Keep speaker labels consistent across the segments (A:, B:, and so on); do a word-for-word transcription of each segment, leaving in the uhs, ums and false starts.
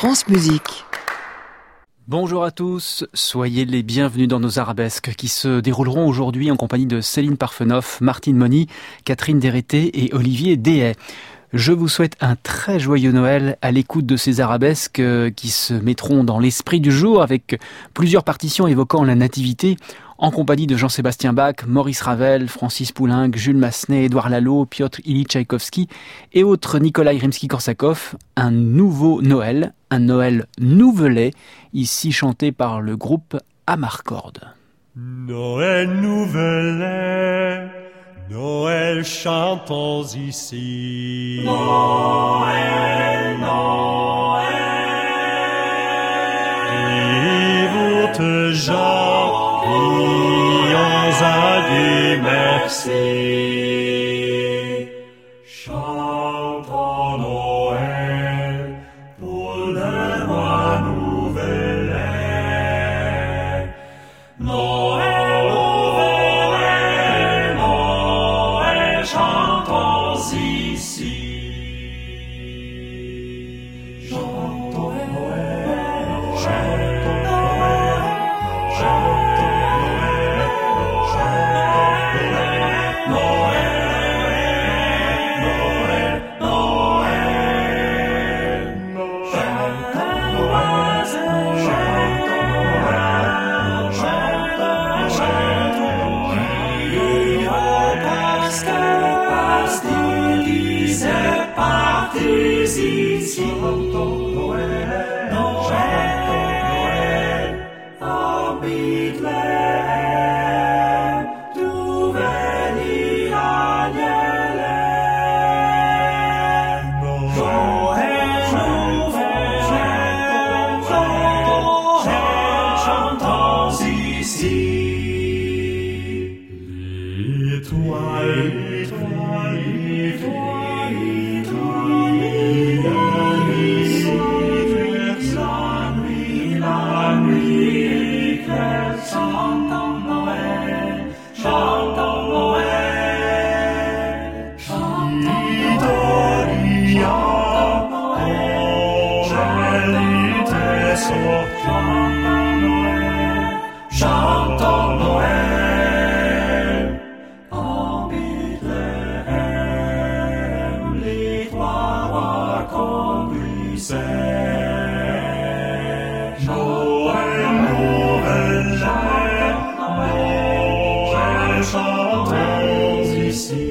A: France Musique.
B: Bonjour à tous, soyez les bienvenus dans nos arabesques qui se dérouleront aujourd'hui en compagnie de Céline Parfenoff, Martine Moni, Catherine Dérété et Olivier Dehaye. Je vous souhaite un très joyeux Noël à l'écoute de ces arabesques qui se mettront dans l'esprit du jour avec plusieurs partitions évoquant la nativité en compagnie de Jean-Sébastien Bach, Maurice Ravel, Francis Poulenc, Jules Massenet, Édouard Lalo, Piotr Ilyich Tchaïkovski et autres Nikolai Rimsky-Korsakov. Un nouveau Noël, un Noël nouvelet, ici chanté par le groupe Amarcord.
C: Noël nouvelet, Noël chantons ici.
D: Noël, Noël.
C: Vive Jean, crions à Dieu merci.
D: Chantons Noël pour le mois nouvelet. Noël, nouvelet, Noël, chantons ici. Chantons Noël, chantons Noël, chantons Noël, chantons Noël, Noël, Noël, Noël, chantons Noël, chantons Noël, chantons Noël, parce que parce qu'il disait partez ici. Noël, Noël, en Bethléem, d'où venir Agnelem. Noël, Noël, chantons ici.
C: L'étoile, l'étoile, l'étoile,
D: La nuit, la nuit éclaire, chantons Noël, chantons Noël, chantons Noël, chantons Noël, en Bethléem, les trois rois conduisaient. Noël, Noël, Noël, chantons ici.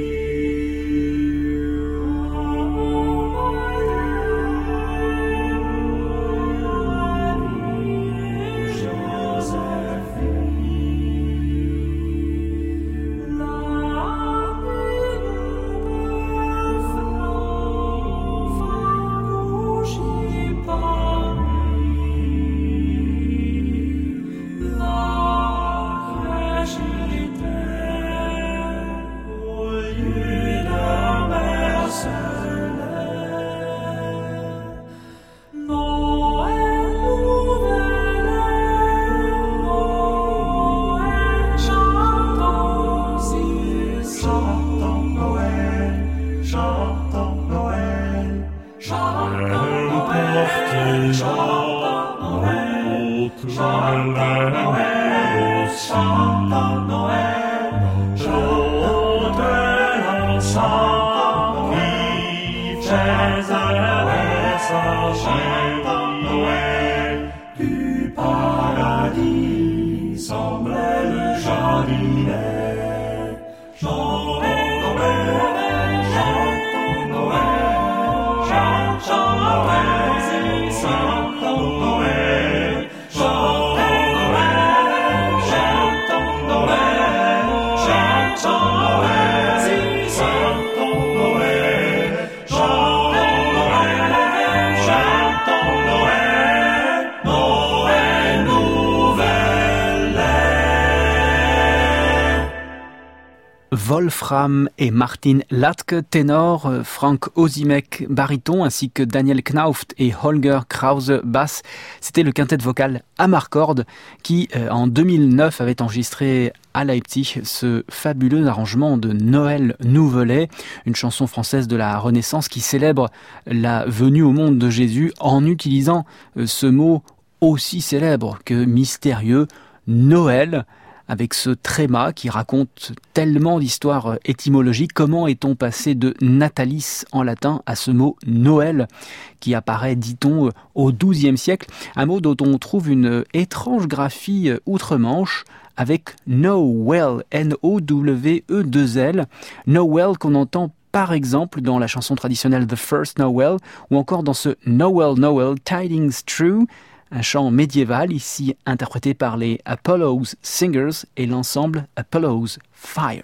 D: Du paradis semble le jardinet. Chantons Noël, chantons Noël, chantons Noël, chantons Noël, chantons Noël, chantons Noël, chantons Noël, chantons Noël, chantons Noël, chantons Noël, Noël nouvelet.
B: Wolfram et Martin Latke, ténor, Frank Ozimek, baryton, ainsi que Daniel Knauft et Holger Krause, basse. C'était le quintet vocal Amarcord qui, euh, en deux mille neuf, avait enregistré à Leipzig ce fabuleux arrangement de Noël Nouvelet, une chanson française de la Renaissance qui célèbre la venue au monde de Jésus en utilisant euh, ce mot aussi célèbre que mystérieux, Noël, avec ce tréma qui raconte tellement d'histoires étymologiques. Comment est-on passé de natalis en latin à ce mot Noël qui apparaît, dit-on, au douzième siècle, un mot dont on trouve une étrange graphie outre-Manche avec Nowell, N O W E deux L, Nowell qu'on entend par exemple dans la chanson traditionnelle The First Noel ou encore dans ce Noel Noel Tidings True, un chant médiéval ici interprété par les Apollo's Singers et l'ensemble Apollo's Fire.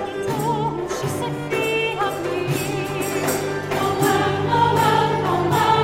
A: Noel, Noel, Noel.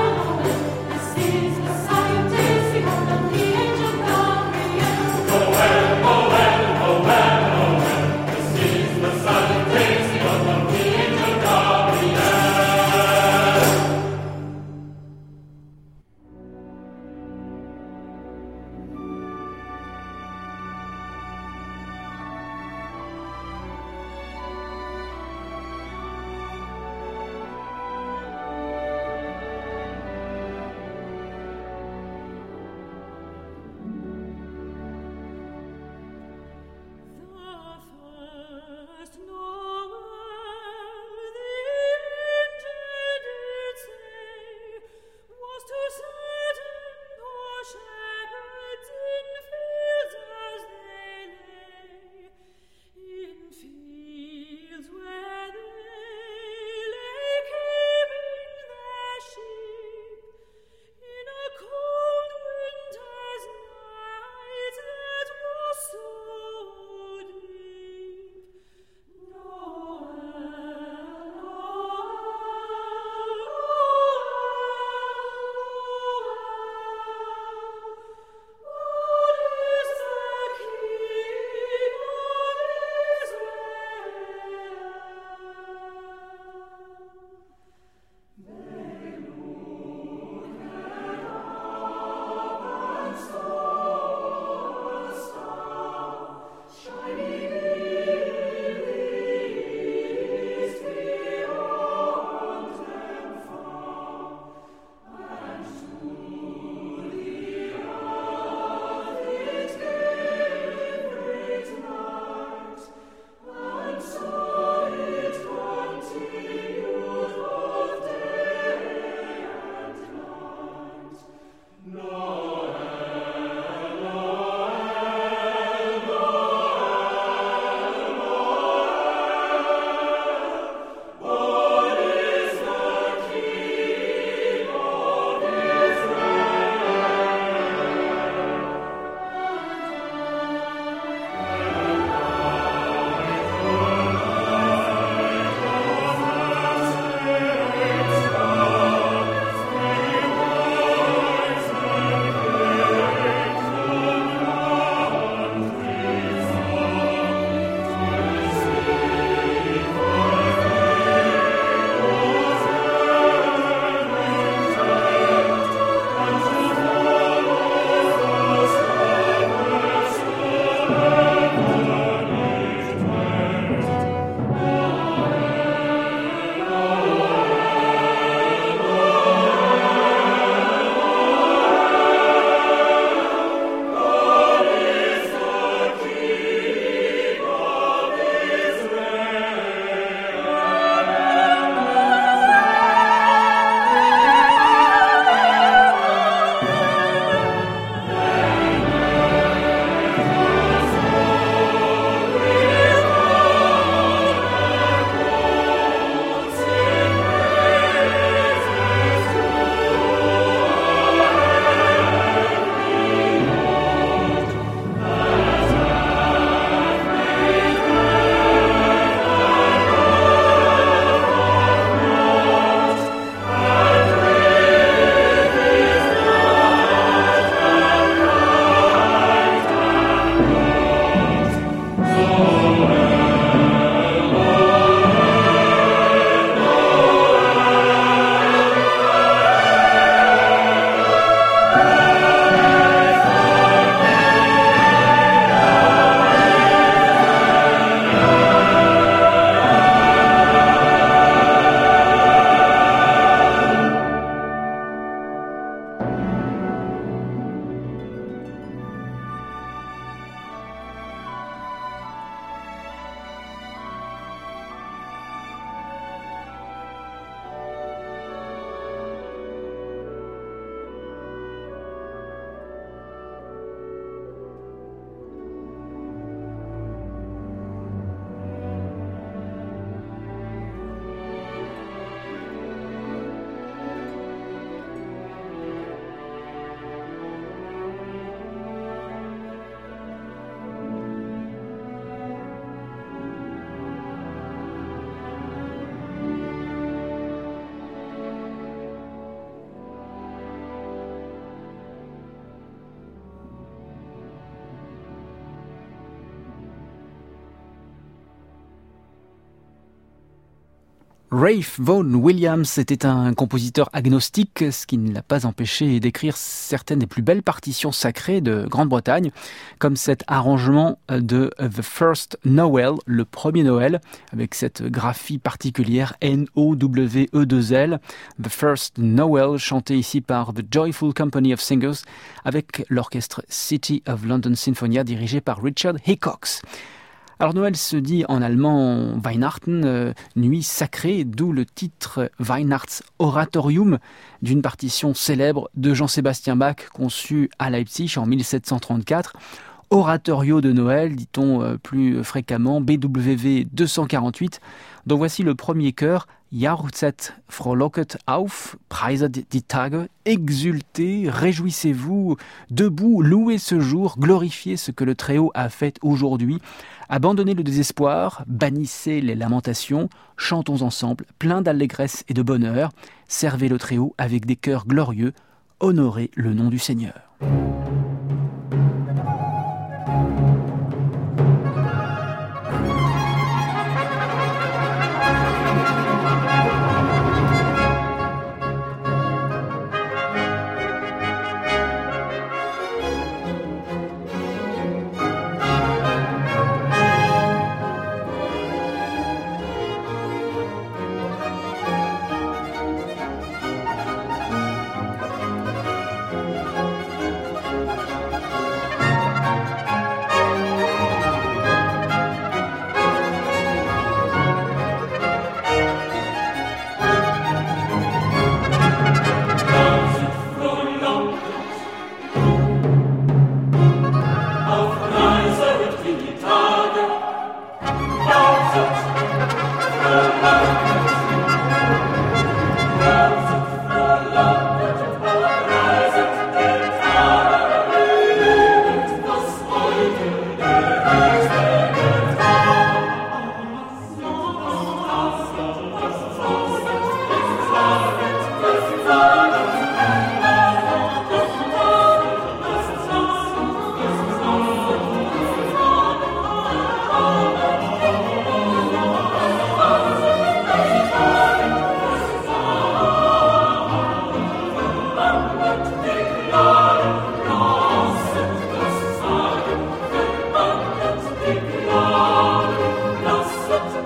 B: Ralph Vaughan Williams était un compositeur agnostique, ce qui ne l'a pas empêché d'écrire certaines des plus belles partitions sacrées de Grande-Bretagne, comme cet arrangement de The First Noel, le premier Noël, avec cette graphie particulière N O W E deux L, The First Noel, chanté ici par The Joyful Company of Singers, avec l'orchestre City of London Sinfonia dirigé par Richard Hickox. Alors Noël se dit en allemand Weihnachten, euh, nuit sacrée, d'où le titre Weihnachtsoratorium d'une partition célèbre de Jean-Sébastien Bach conçue à Leipzig en mille sept cent trente-quatre. Oratorio de Noël, dit-on euh, plus fréquemment, B W V deux cent quarante-huit, dont voici le premier chœur, Jauchzet, frohlocket auf, preiset die Tage, exultez, réjouissez-vous, debout, louez ce jour, glorifiez ce que le Très-Haut a fait aujourd'hui, abandonnez le désespoir, bannissez les lamentations, chantons ensemble, plein d'allégresse et de bonheur, servez le Très-Haut avec des cœurs glorieux, honorez le nom du Seigneur.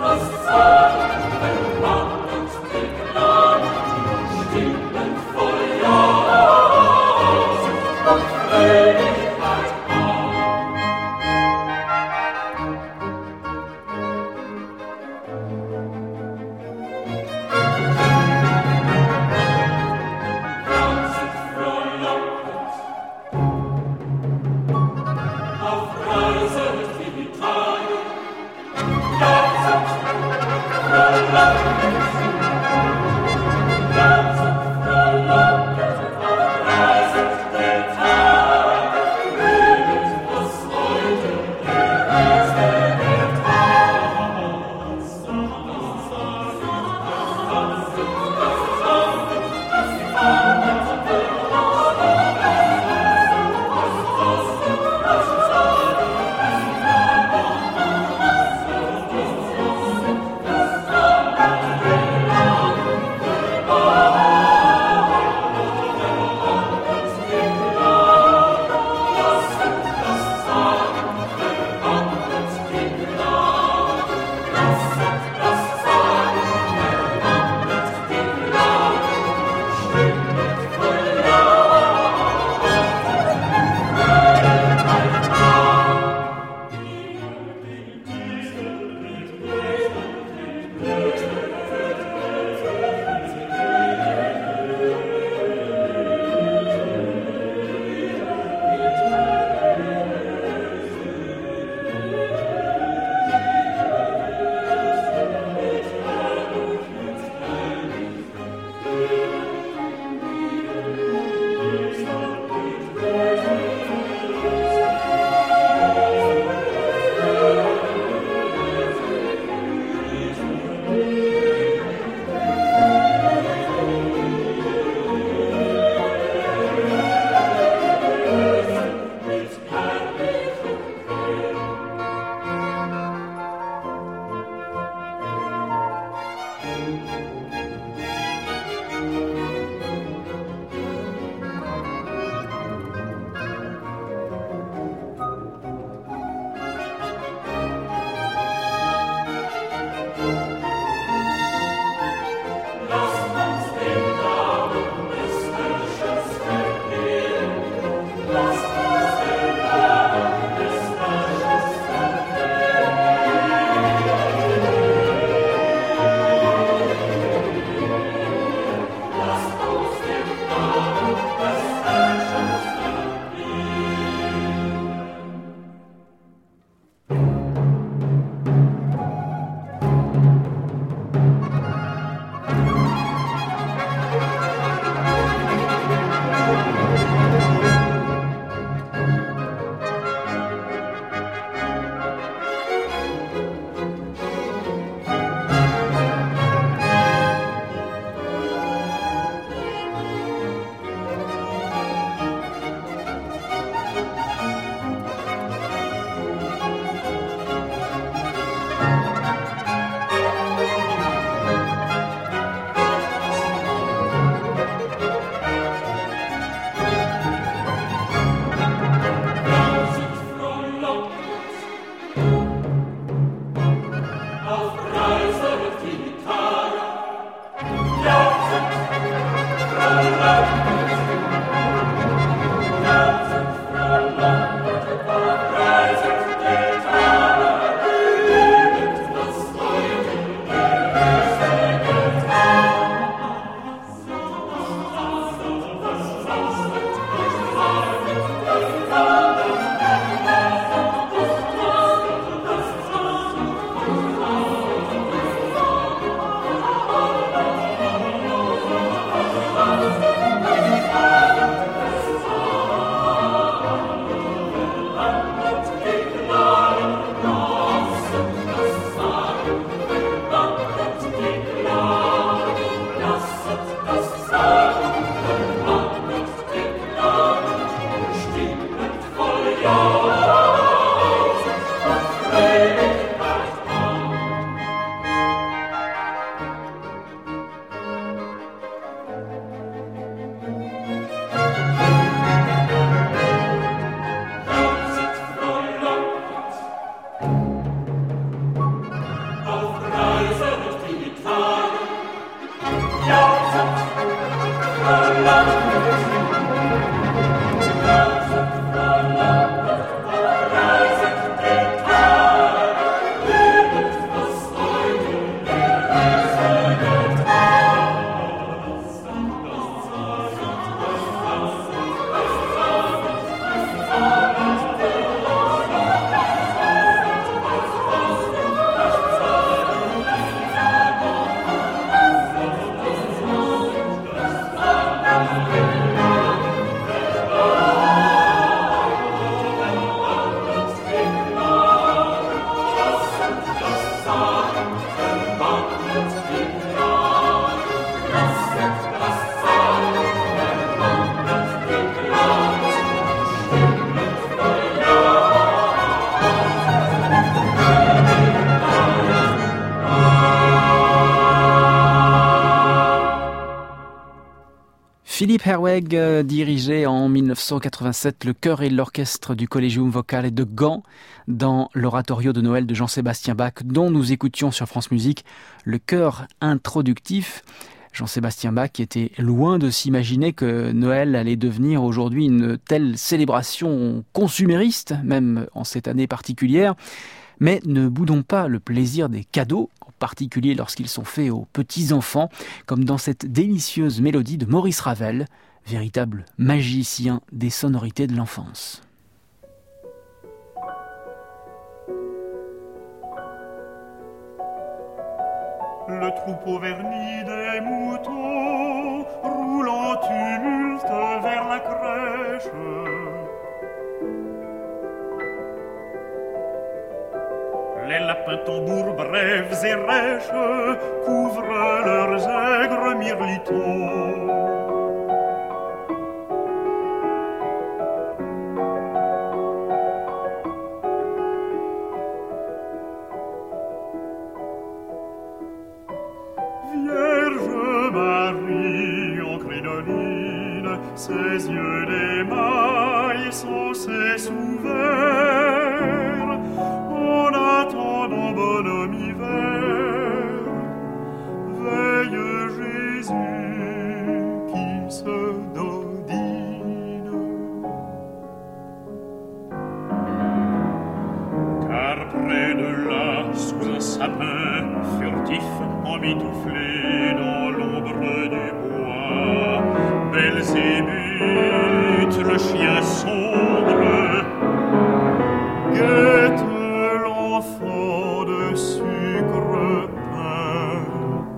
D: Voll
B: Philippe Herwegh euh, dirigeait en mille neuf cent quatre-vingt-sept le chœur et l'orchestre du Collegium Vocale de Gand dans l'oratorio de Noël de Jean-Sébastien Bach dont nous écoutions sur France Musique le chœur introductif. Jean-Sébastien Bach était loin de s'imaginer que Noël allait devenir aujourd'hui une telle célébration consumériste, même en cette année particulière. Mais ne boudons pas le plaisir des cadeaux, en particulier lorsqu'ils sont faits aux petits-enfants, comme dans cette délicieuse mélodie de Maurice Ravel, véritable magicien des sonorités de l'enfance.
C: Le troupeau verni des moutons roule en tumulte vers la crèche. Les lapins tambours brèves et rêches couvrent leurs aigres mirlitons. Vierge Marie en crinoline, ses yeux d'émail sont ses sous-verts. En attendant bonhomme hiver, veille Jésus qui se dodine. Car près de là, sous un sapin furtif, emmitouflé dans l'ombre du bois, Belzébuth, le chien sombre, guette l'enfant de sucre peint.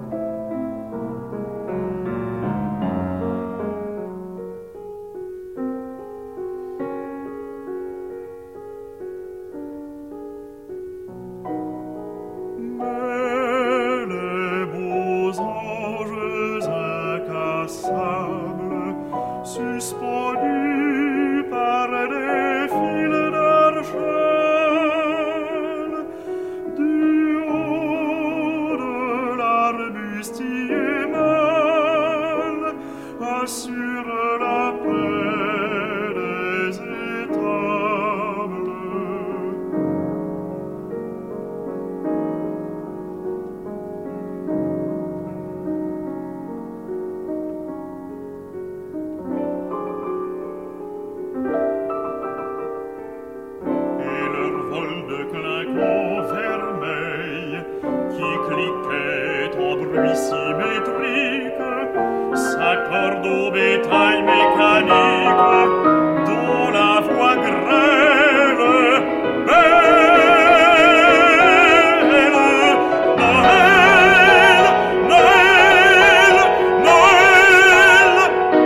C: Mais les beaux anges incassables, suspendus par des fils d'argent, du haut de l'arbustier mâle, assurent la paix des étables. au bétail mécanique dont la voix grêle belle. Noël, Noël, Noël.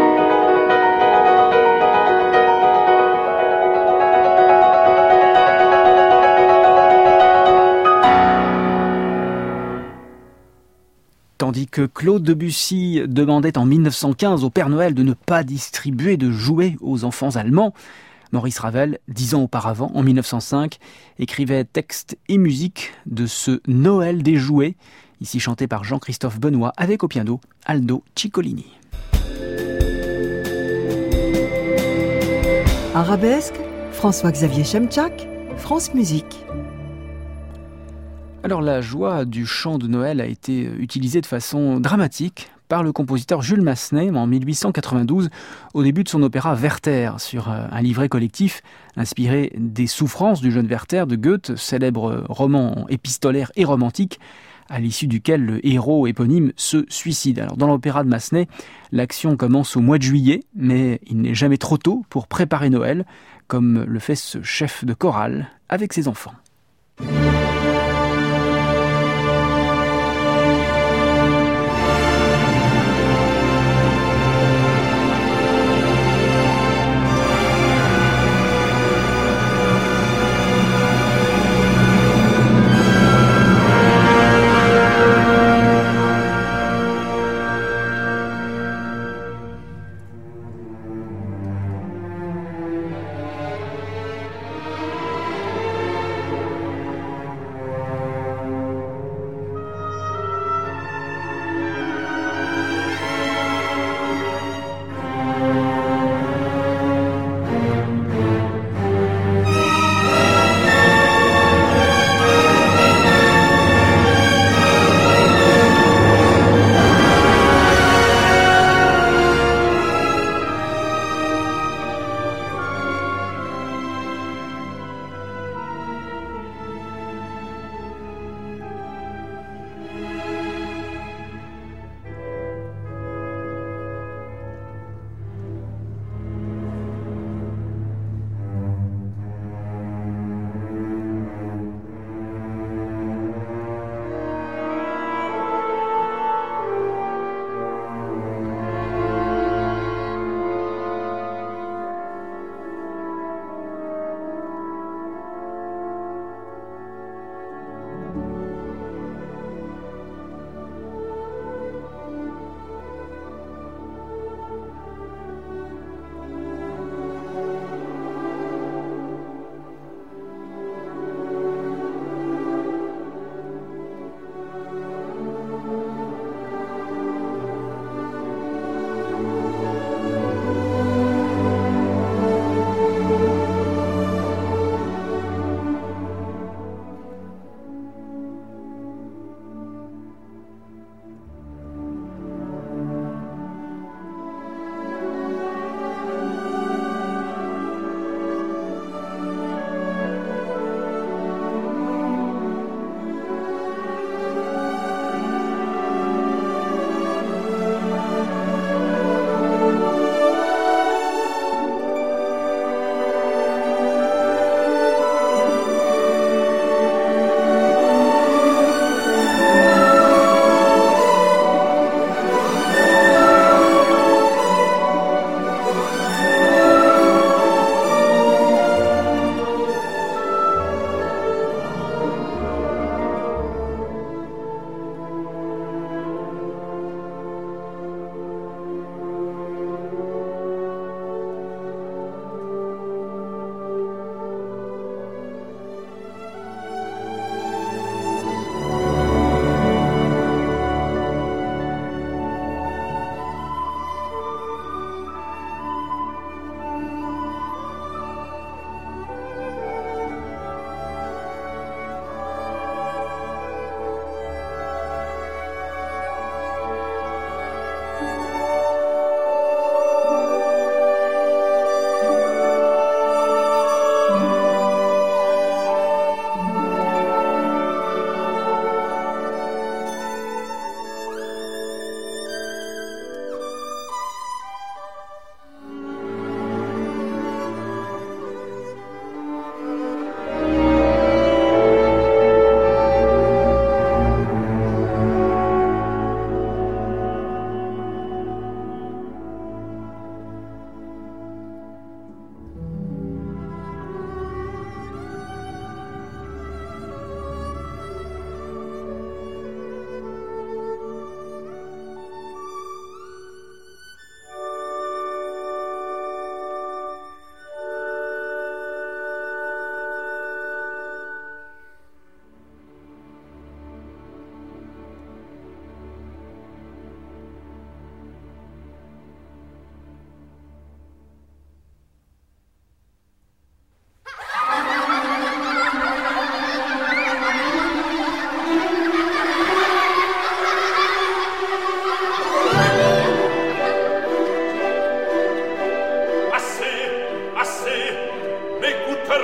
B: Tandis que Claude Debussy demandait en mille neuf cent quinze au Père Noël de ne pas distribuer de jouets aux enfants allemands, Maurice Ravel, dix ans auparavant, en mille neuf cent cinq, écrivait texte et musique de ce Noël des jouets, ici chanté par Jean-Christophe Benoît avec au piano Aldo Ciccolini.
A: Arabesque, François-Xavier Chemchak, France Musique.
B: Alors la joie du chant de Noël a été utilisée de façon dramatique par le compositeur Jules Massenet en mille huit cent quatre-vingt-douze au début de son opéra Werther sur un livret collectif inspiré des souffrances du jeune Werther de Goethe, célèbre roman épistolaire et romantique à l'issue duquel le héros éponyme se suicide. Alors dans l'opéra de Massenet, l'action commence au mois de juillet, mais il n'est jamais trop tôt pour préparer Noël, comme le fait ce chef de chorale avec ses enfants.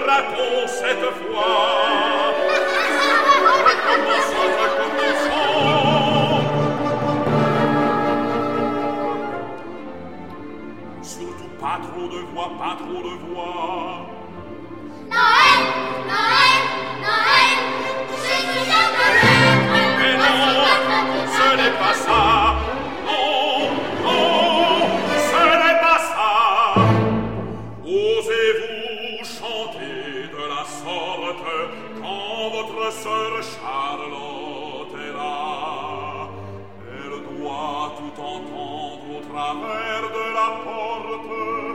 C: Ira-t-on cette fois? Recommençons, recommençons. Surtout pas trop de voix, pas trop de voix.
E: Noël, Noël, Noël, Jésus vient de naître.
C: Mais non, ce n'est pas ça. Non, non, ce n'est pas ça. Osez-vous chanter de la sorte quand votre sœur Charlotte est là? Elle doit tout entendre au travers de la porte.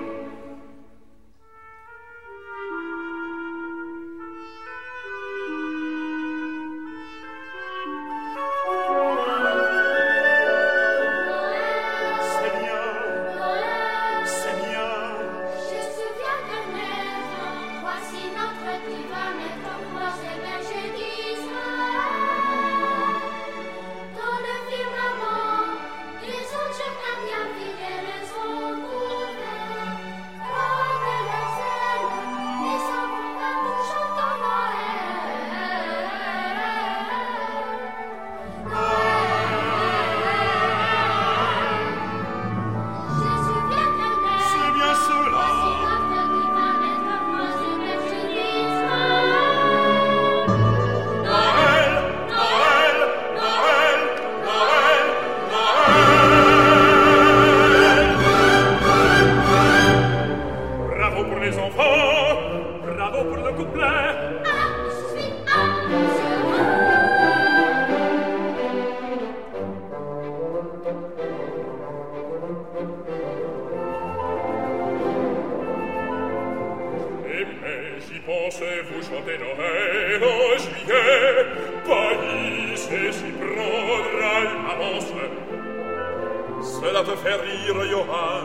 C: Pensez-vous chanter Noël en juillet? Paris sait s'y prendre à une avance. Cela te fait rire, Johann.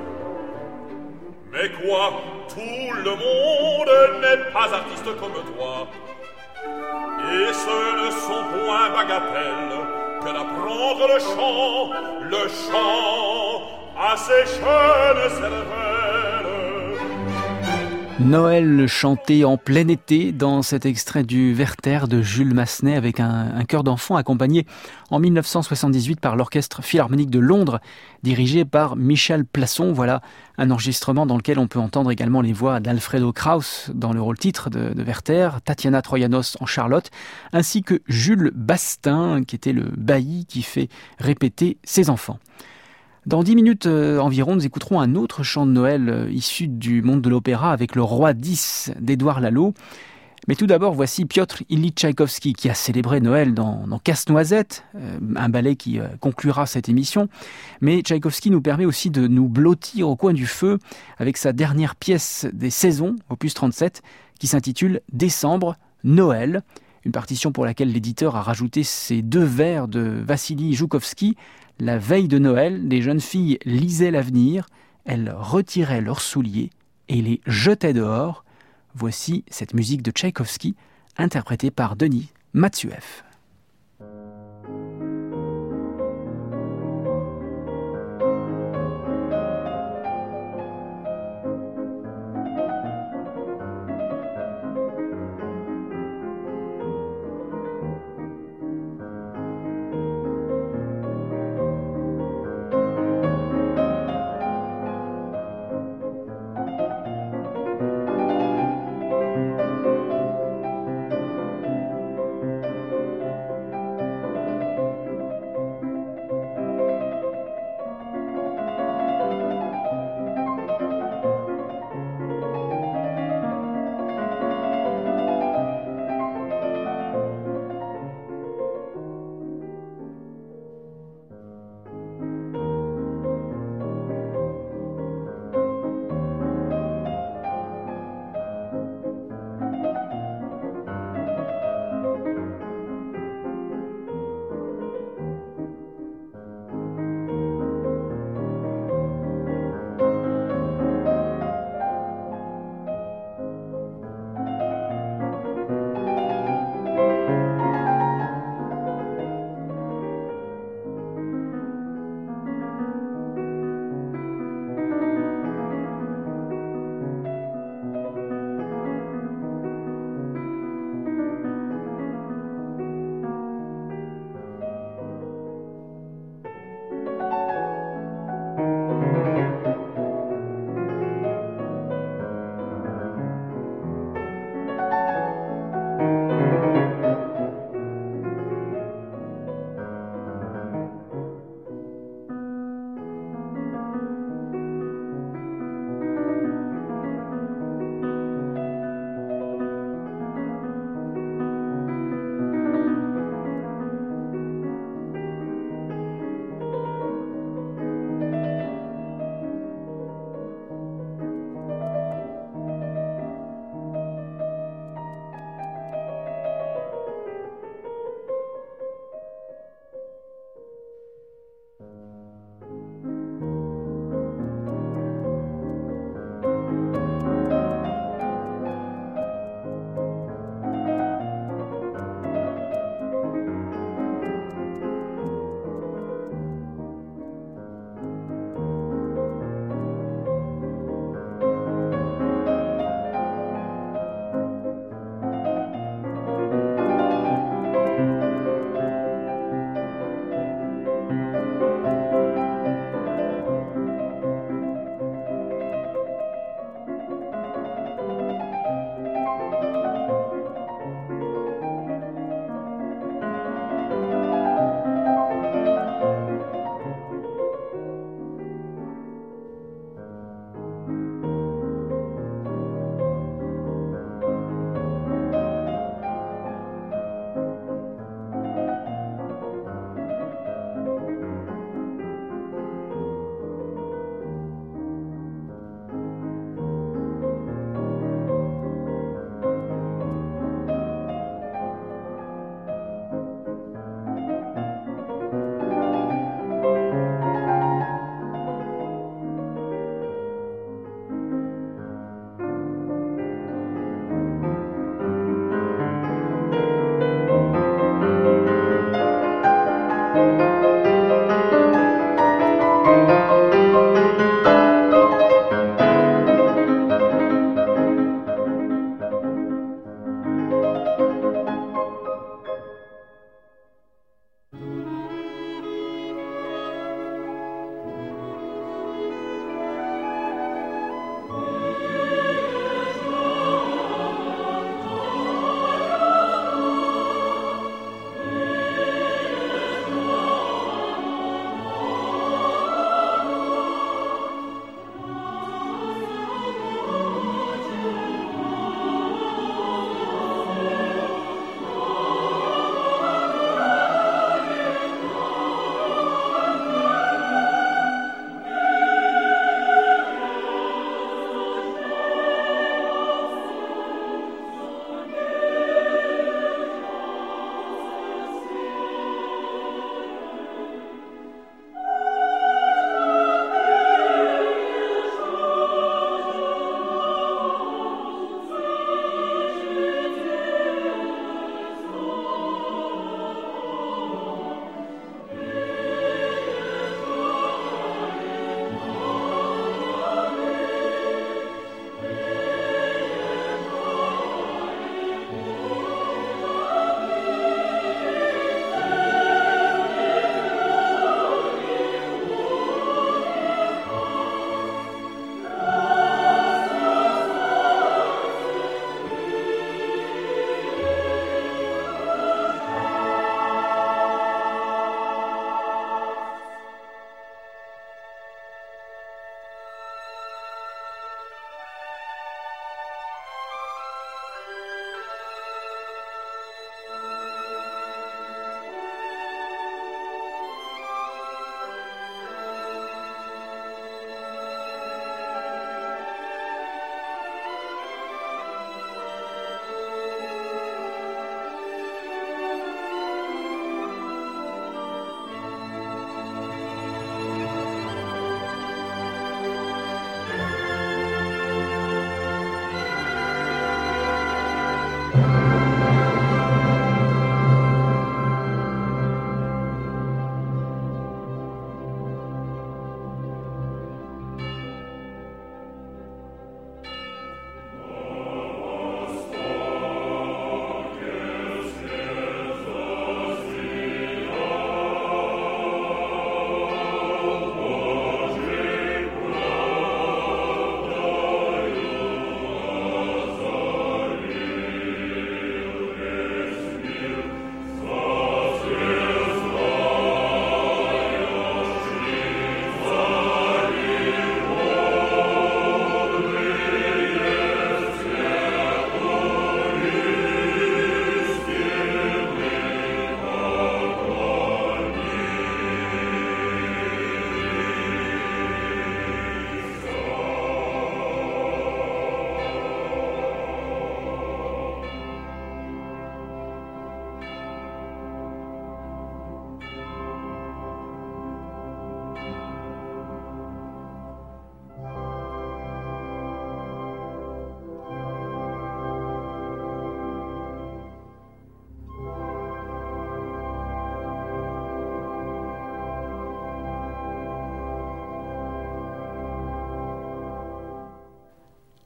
C: Mais quoi, tout le monde n'est pas artiste comme toi. Et ce ne sont point bagatelles que d'apprendre le chant, le chant à ces jeunes cervelles.
B: Noël chanté en plein été dans cet extrait du Werther de Jules Massenet avec un, un chœur d'enfants accompagné en dix-neuf cent soixante-dix-huit par l'Orchestre Philharmonique de Londres dirigé par Michel Plasson. Voilà un enregistrement dans lequel on peut entendre également les voix d'Alfredo Kraus dans le rôle titre de, de Werther, Tatiana Troyanos en Charlotte, ainsi que Jules Bastin qui était le bailli qui fait répéter ses enfants. Dans dix minutes euh, environ, nous écouterons un autre chant de Noël euh, issu du monde de l'opéra avec le Roi dix d'Édouard Lalo. Mais tout d'abord, voici Piotr Ilyich Tchaïkovski qui a célébré Noël dans, dans Casse-Noisette, euh, un ballet qui euh, conclura cette émission. Mais Tchaïkovski nous permet aussi de nous blottir au coin du feu avec sa dernière pièce des saisons, opus trente-sept, qui s'intitule Décembre, Noël. Une partition pour laquelle l'éditeur a rajouté ces deux vers de Vassili Joukovski. La veille de Noël, les jeunes filles lisaient l'avenir, elles retiraient leurs souliers et les jetaient dehors. Voici cette musique de Tchaïkovski, interprétée par Denis Matsuev.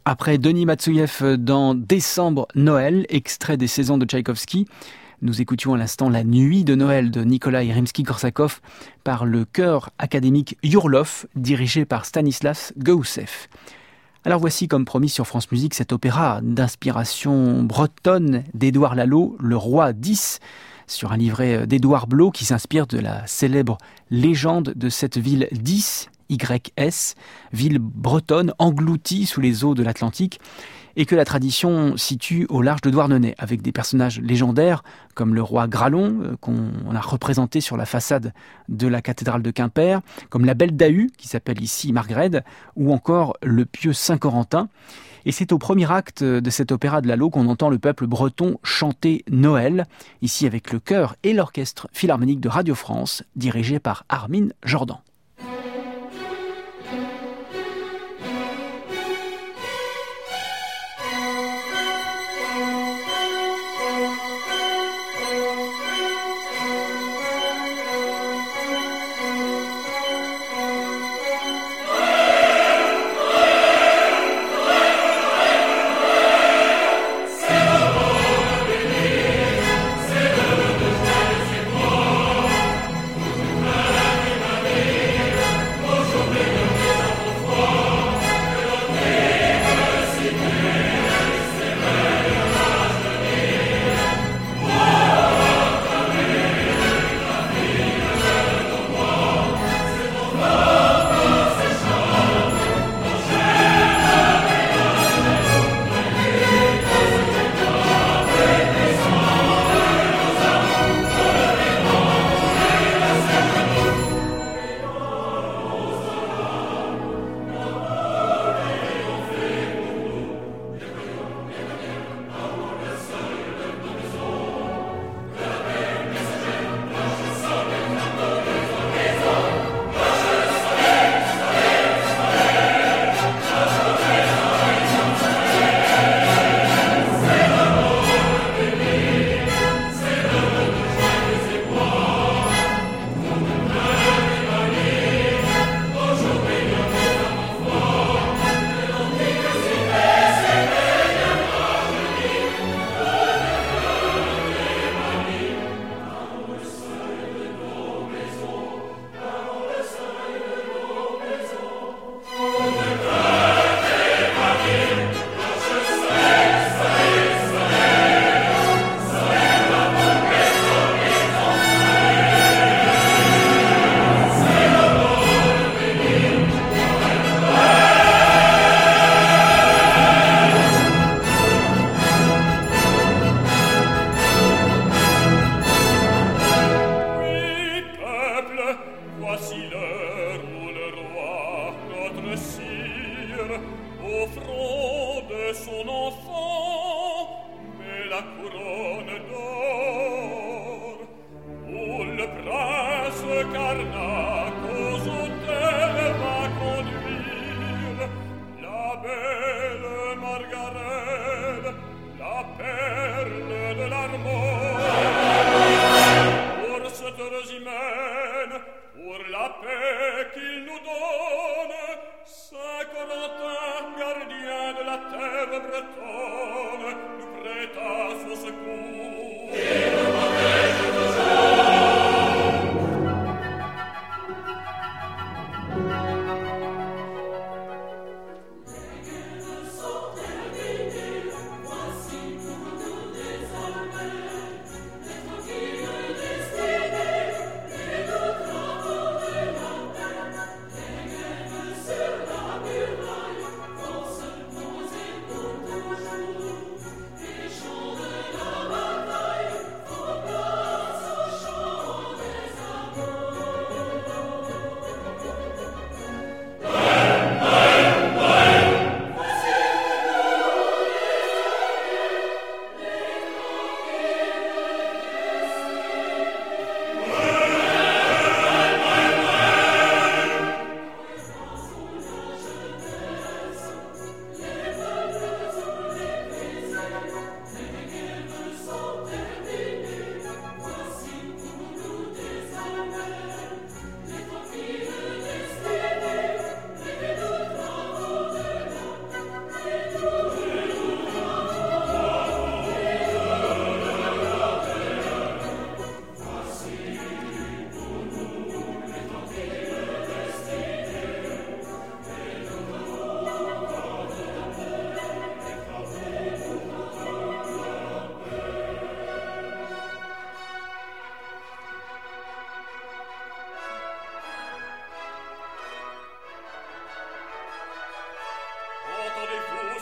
B: Après Denis Matsuyev dans Décembre, Noël, extrait des saisons de Tchaïkovski, nous écoutions à l'instant La Nuit de Noël de Nikolai Rimsky-Korsakov par le chœur académique Yurlov, dirigé par Stanislas Gousseff. Alors voici, comme promis sur France Musique, cet opéra d'inspiration bretonne d'Édouard Lalo, Le Roi dix, sur un livret d'Édouard Blot qui s'inspire de la célèbre légende de cette ville dix, Y S, ville bretonne engloutie sous les eaux de l'Atlantique, et que la tradition situe au large de Douarnenez, avec des personnages légendaires comme le roi Gralon, qu'on a représenté sur la façade de la cathédrale de Quimper, comme la belle Dahu, qui s'appelle ici Margrède, ou encore le pieux Saint-Corentin. Et c'est au premier acte de cet opéra de Lalo qu'on entend le peuple breton chanter Noël, ici avec le chœur et l'orchestre philharmonique de Radio France, dirigé par Armin Jordan.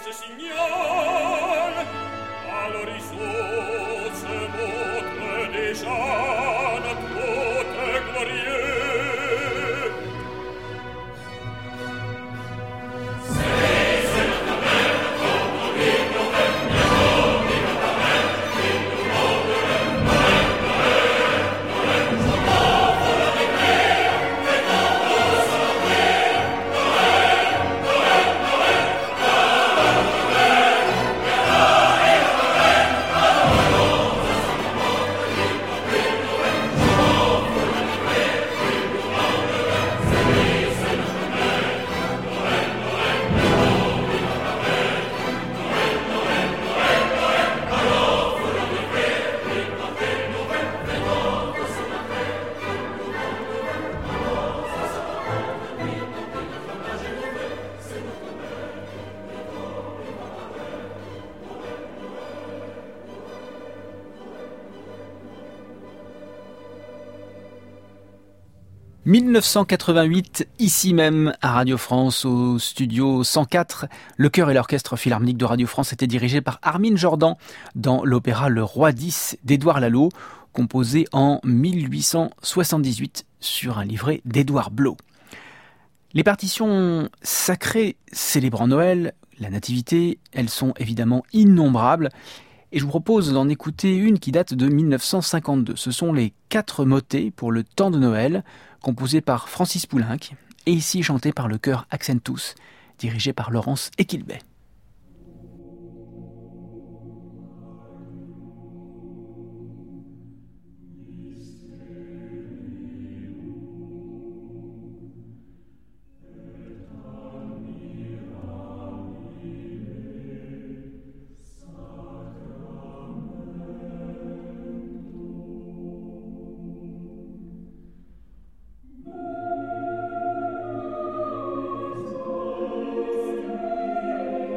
C: ce signal, à l'horizon se montre déjà notre hôte glorieux.
B: dix-neuf cent quatre-vingt-huit, ici même à Radio France, au studio cent quatre, le chœur et l'orchestre philharmonique de Radio France étaient dirigés par Armin Jordan dans l'opéra Le Roi dix d'Édouard Lalo, composé en mille huit cent soixante-dix-huit sur un livret d'Édouard Blot. Les partitions sacrées célébrant Noël, la Nativité, elles sont évidemment innombrables. Et je vous propose d'en écouter une qui date de mille neuf cent cinquante-deux. Ce sont les quatre motets pour le temps de Noël, composés par Francis Poulenc, et ici chantés par le chœur Accentus, dirigé par Laurence Equilbet.
E: Thank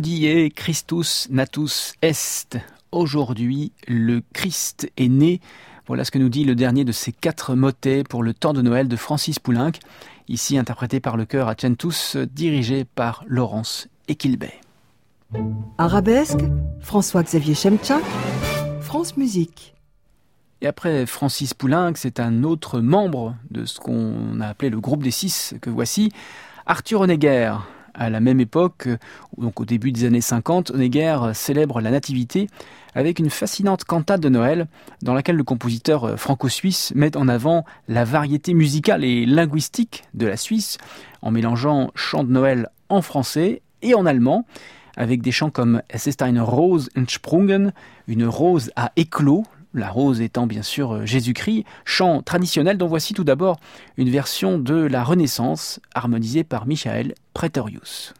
B: Hodie Christus natus est. Aujourd'hui, le Christ est né. Voilà ce que nous dit le dernier de ces quatre motets pour le temps de Noël de Francis Poulenc, ici interprété par le chœur Acentus, dirigé par Laurence Equilbet.
A: Arabesque, François-Xavier Chemchak, France Musique.
B: Et après Francis Poulenc, c'est un autre membre de ce qu'on a appelé le groupe des six que voici, Arthur Honegger. À la même époque, donc au début des années cinquante, Honegger célèbre la Nativité avec une fascinante cantate de Noël dans laquelle le compositeur franco-suisse met en avant la variété musicale et linguistique de la Suisse en mélangeant chants de Noël en français et en allemand avec des chants comme Es ist eine Rose entsprungen, une rose a éclos, la rose étant bien sûr Jésus-Christ, chant traditionnel dont voici tout d'abord une version de la Renaissance harmonisée par Michael Praetorius.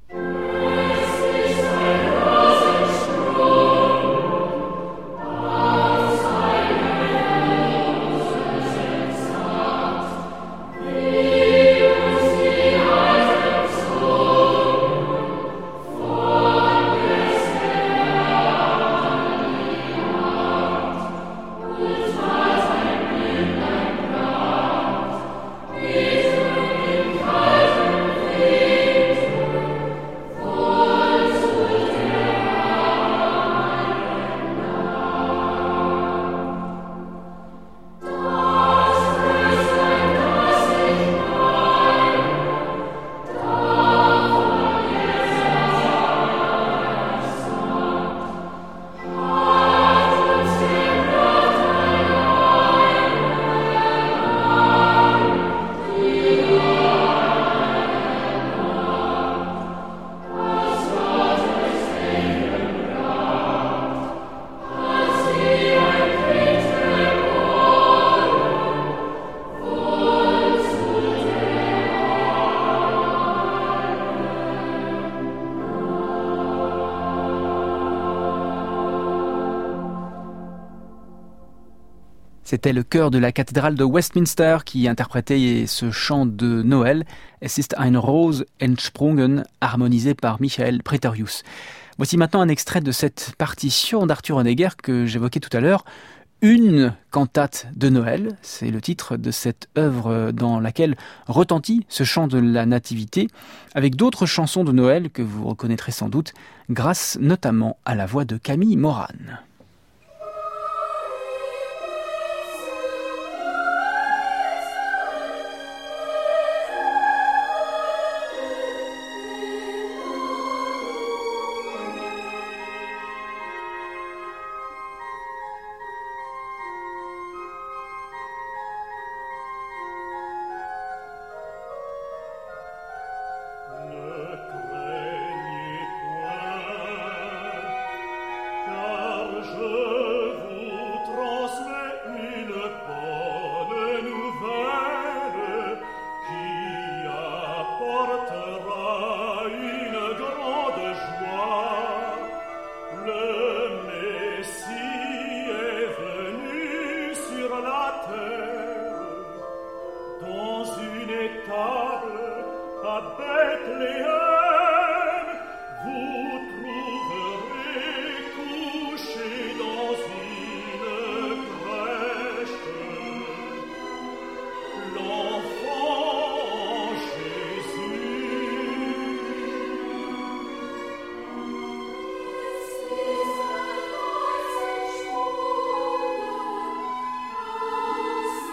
B: C'était le chœur de la cathédrale de Westminster qui interprétait ce chant de Noël, Es ist eine Rose entsprungen, harmonisé par Michael Praetorius. Voici maintenant un extrait de cette partition d'Arthur Honegger que j'évoquais tout à l'heure, Une cantate de Noël, c'est le titre de cette œuvre dans laquelle retentit ce chant de la Nativité, avec d'autres chansons de Noël que vous reconnaîtrez sans doute, grâce notamment à la voix de Camille Morane.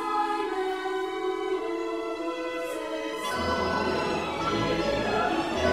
E: Thank you.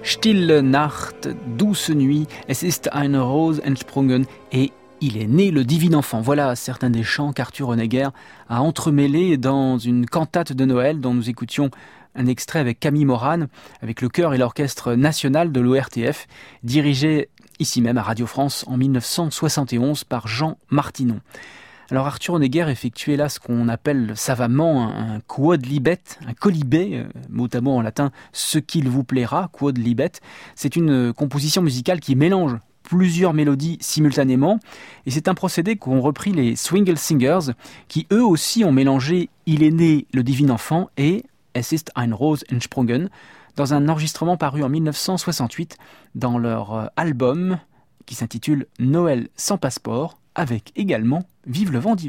B: Stille Nacht, douce nuit, es ist eine Rose entsprungen, et il est né le divin enfant. Voilà certains des chants qu'Arthur Honegger a entremêlés dans une cantate de Noël dont nous écoutions un extrait avec Camille Morane, avec le chœur et l'orchestre national de l'O R T F, dirigé ici même à Radio France en mille neuf cent soixante et onze par Jean Martinon. Alors Arthur Honegger effectuait là ce qu'on appelle savamment un, un quodlibet, un colibet, euh, mot à mot en latin, ce qu'il vous plaira, quodlibet. C'est une composition musicale qui mélange plusieurs mélodies simultanément, et c'est un procédé qu'ont repris les Swingle Singers, qui eux aussi ont mélangé « Il est né le divin enfant » et « Es ist ein Rose entsprungen » dans un enregistrement paru en mille neuf cent soixante-huit dans leur album qui s'intitule « Noël sans passeport », avec également « Vive le vent d'hiver ».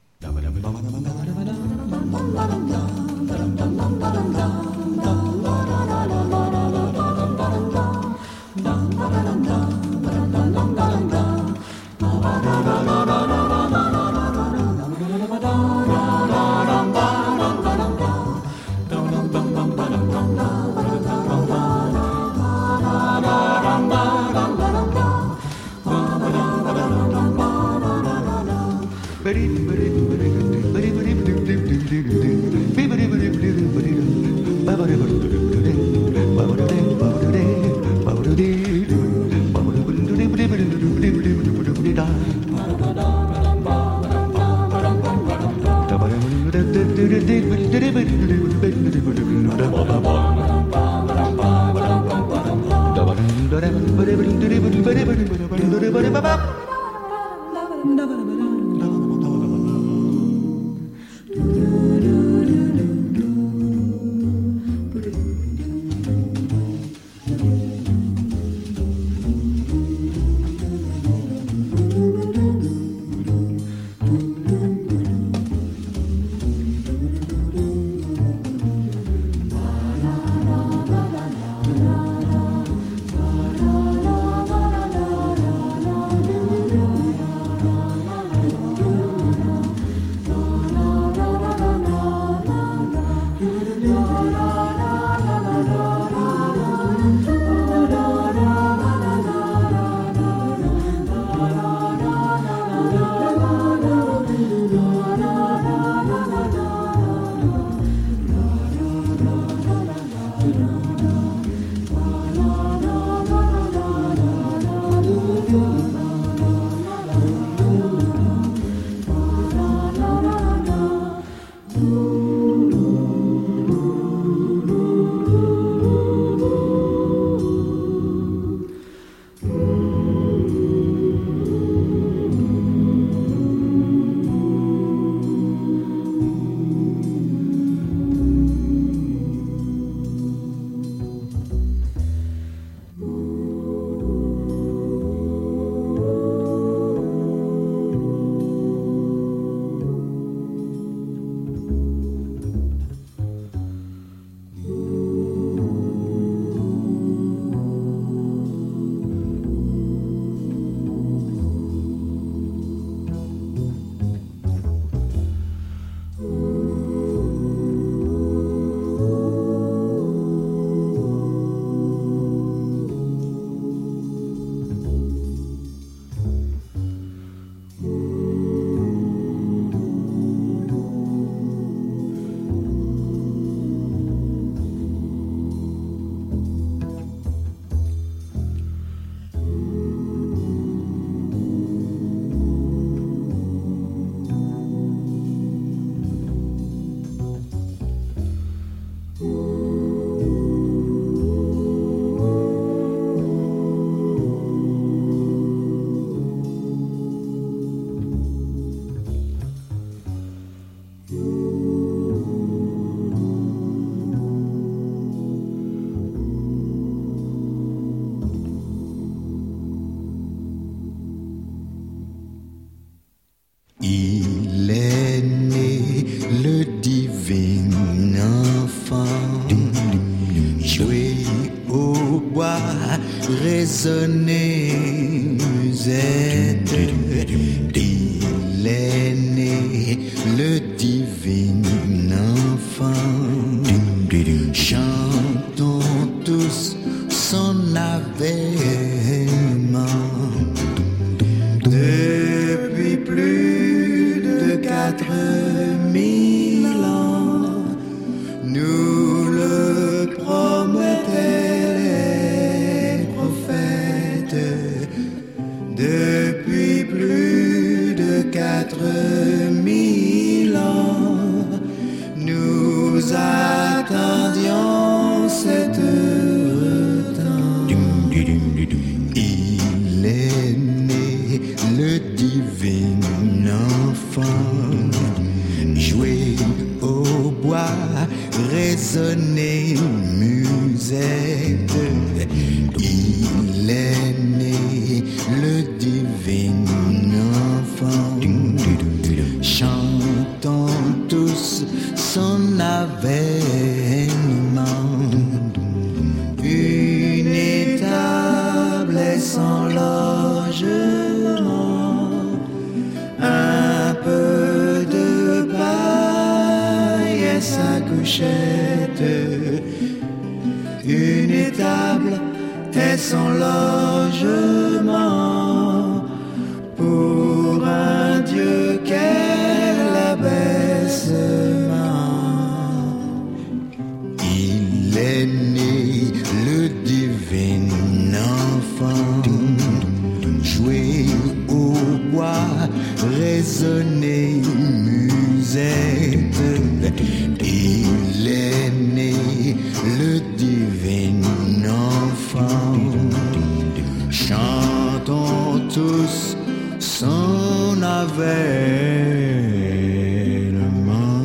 F: Résonner musette, il est né le divin enfant. Chantons tous sans résonner musette. Il est né le divin enfant, chantons tous son avènement. Une étable est son logement, un peu de paille est sa couchette. Une étable est son logement, pour un Dieu qu'elle abaissement. Il est né le divin enfant, jouer au bois, résonner musette. Il est né le divin enfant, chantons tous son avènement.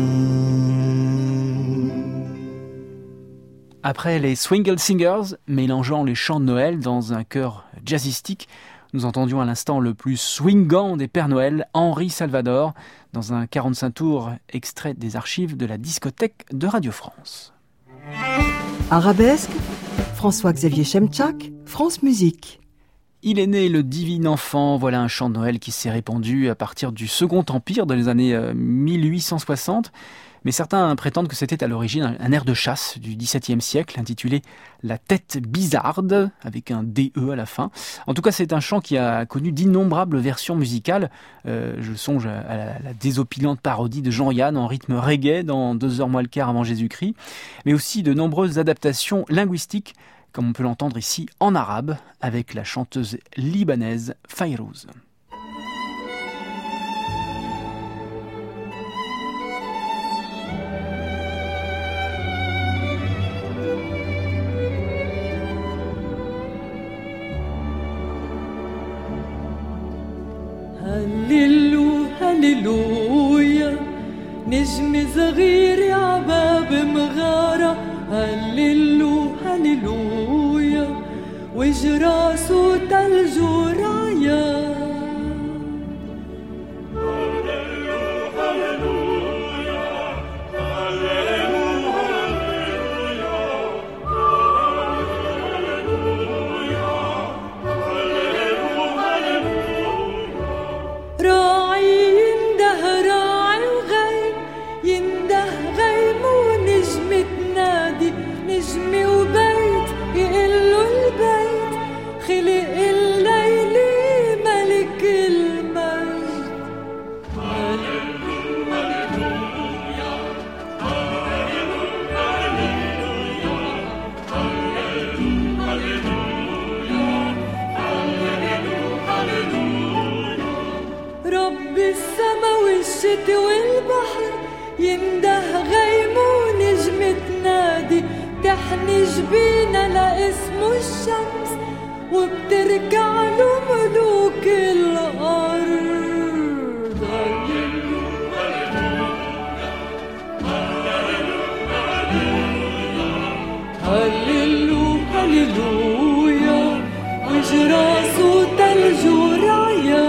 B: Après les Swingle Singers, mélangeant les chants de Noël dans un chœur jazzistique, nous entendions à l'instant le plus swingant des Pères Noël, Henri Salvador, dans un quarante-cinq tours extrait des archives de la discothèque de Radio France.
A: Arabesque, François-Xavier Chemchak, France Musique.
B: Il est né le divin enfant, voilà un chant de Noël qui s'est répandu à partir du Second Empire dans les années mille huit cent soixante. Mais certains prétendent que c'était à l'origine un air de chasse du dix-septième siècle intitulé « La tête bizarde » avec un D E à la fin. En tout cas, c'est un chant qui a connu d'innombrables versions musicales. Euh, je songe à la, la désopilante parodie de Jean-Yann en rythme reggae dans Deux heures moins le quart avant Jésus-Christ, mais aussi de nombreuses adaptations linguistiques, comme on peut l'entendre ici en arabe avec la chanteuse libanaise Fayrouz.
G: هللو هللويا نجم صغير عباب مغارة هللو هللويا وجرى صوت الجرايا والبحر ينده غيم ونجم تنادي تحني جبينا لاسمه الشمس وبتركع له ملوك الأرض هللو هللويا وجرى صوت الجرايا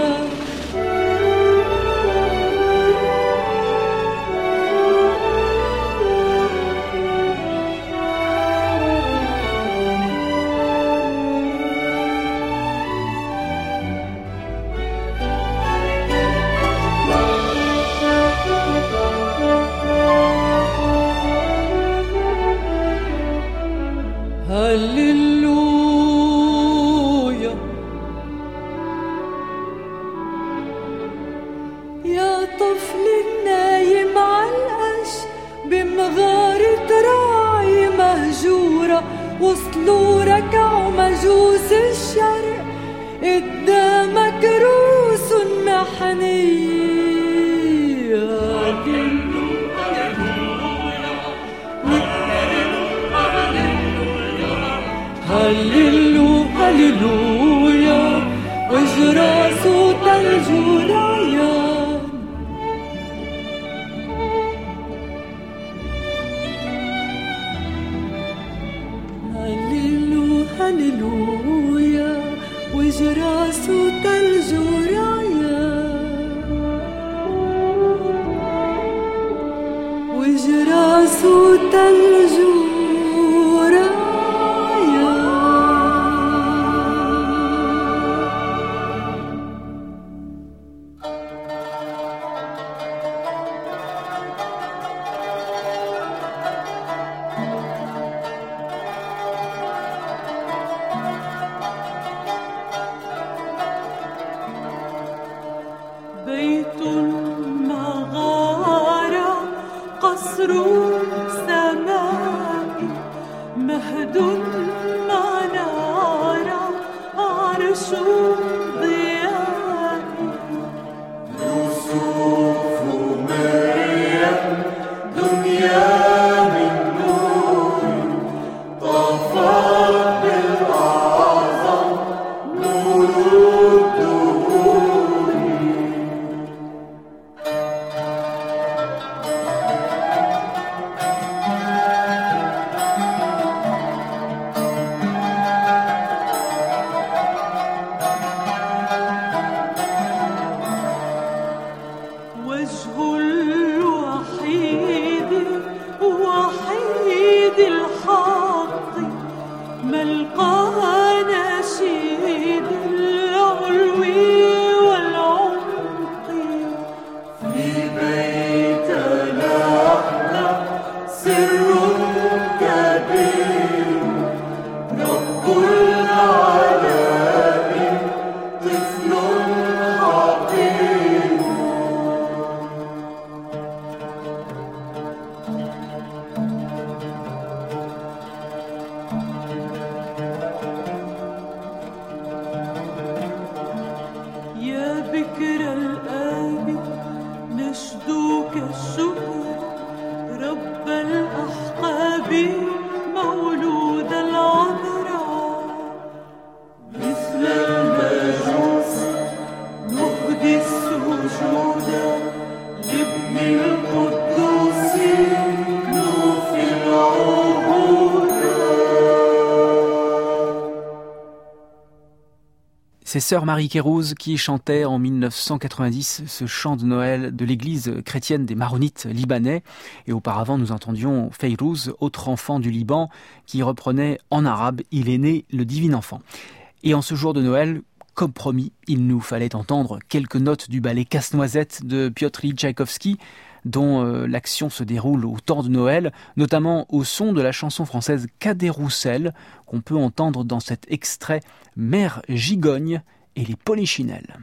G: هللويا يا طفل النايم عالقش بمغارة راعي مهجورة وصلوا ركعوا مجوس الشرق قدامك روس محنية هللو هللويا وجرى صوت الجرايا هللويا وجرى صوت الجرايا وجرى صوت الجرايا
H: بيت مغارة قصر سماء مهد منارة عرش ضياء
D: يوسف مريم دنيا من نور طفت بالأعظم نور الدهور
H: وجه الوحيد وحيد الحق ملقى نشيد العلو والعمق
D: في بيتنا احنا سر كبير رب العالمين طفل حقير
H: يا بكر الآب نشدوك الشكر رب الأحقاب مولود العذراء
D: مثل المجوس نهدي السجود لابن القدوس نوفي العهود.
B: C'est Sœur Marie Kérouz qui chantait en mille neuf cent quatre-vingt-dix ce chant de Noël de l'église chrétienne des Maronites libanais. Et auparavant, nous entendions Fayrouz, autre enfant du Liban, qui reprenait en arabe « Il est né le divin enfant ». Et en ce jour de Noël, comme promis, il nous fallait entendre quelques notes du ballet Casse-Noisette de Piotr Tchaïkovski, dont euh, l'action se déroule au temps de Noël, notamment au son de la chanson française Cadet Roussel, qu'on peut entendre dans cet extrait Mère Gigogne et les Polichinelles.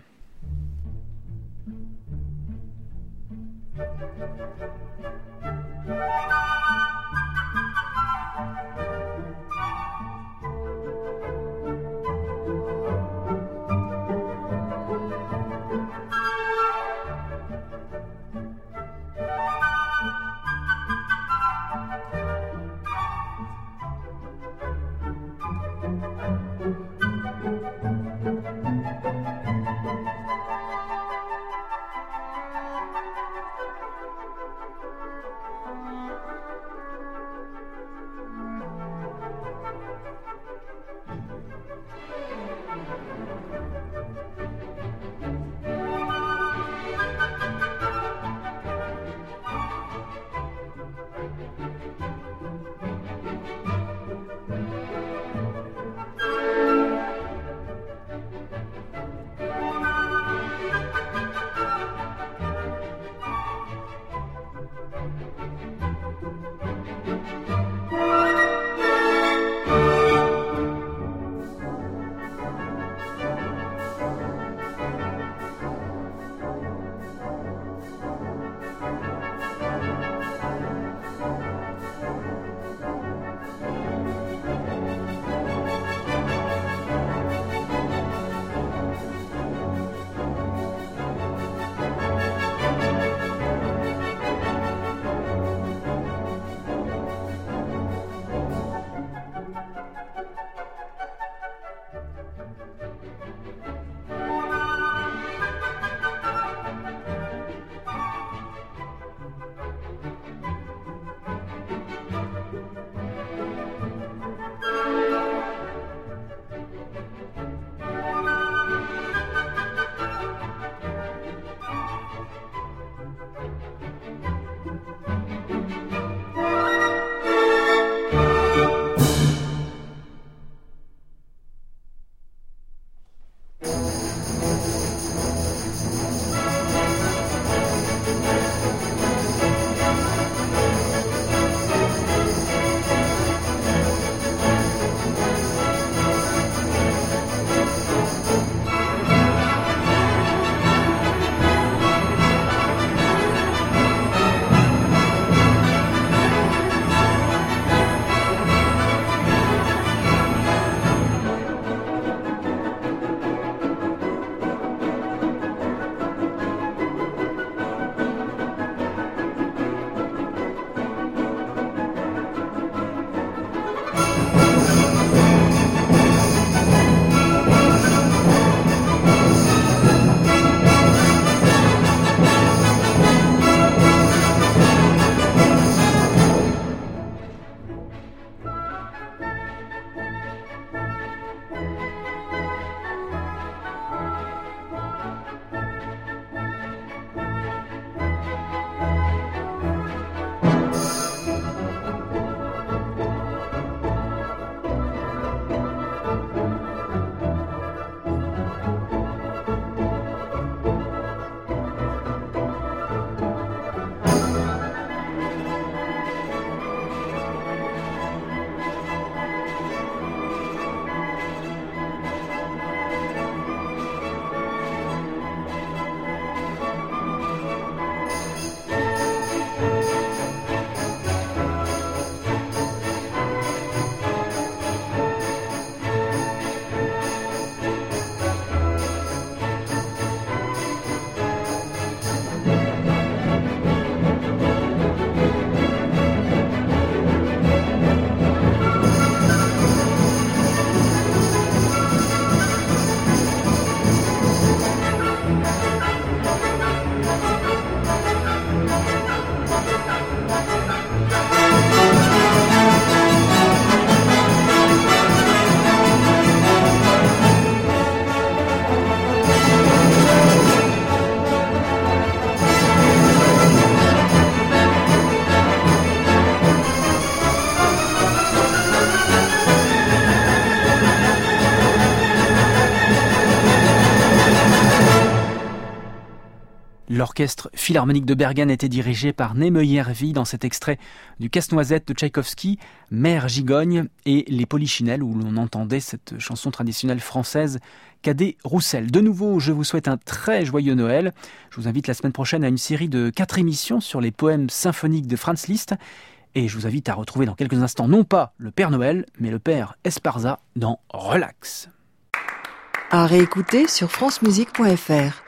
B: L'orchestre philharmonique de Bergen était dirigé par Neme Järvi dans cet extrait du Casse-Noisette de Tchaïkovski, Mère Gigogne et les Polichinelles où l'on entendait cette chanson traditionnelle française Cadet Roussel. De nouveau, je vous souhaite un très joyeux Noël. Je vous invite la semaine prochaine à une série de quatre émissions sur les poèmes symphoniques de Franz Liszt. Et je vous invite à retrouver dans quelques instants non pas le Père Noël, mais le Père Esparza dans Relax.
A: À réécouter sur francemusique point f r.